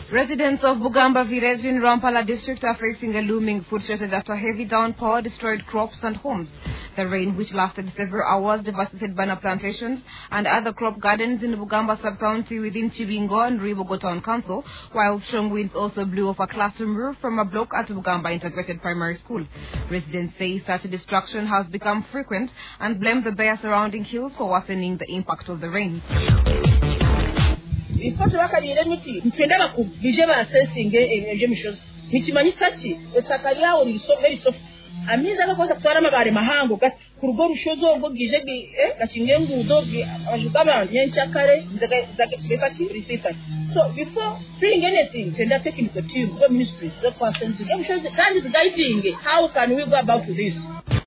Residents of Bugamba village in Rampala district are facing a looming food shortage after heavy downpour destroyed crops and homes. The rain, which lasted several hours, devastated banana plantations and other crop gardens in the Bugamba sub-county within Chibingo and Ribogo Town Council, while strong winds also blew off a classroom roof from a block at Bugamba Integrated Primary School. Residents say such destruction has become frequent and blame the bare surrounding hills for worsening the impact of the rain. Ifo tubakabira emiti ntwenda bakubije assessing emishozi nikimanyisaki esakaliya oli very soft amiza gakoza kutwara mabare mahango ku rugo rushozo obwo gije gakinge ngudo abajugaba nyenchakare zakati resistance. So before doing anything twenda taking the team the ministry the consensus emishozi kandi guiding how can we go about this.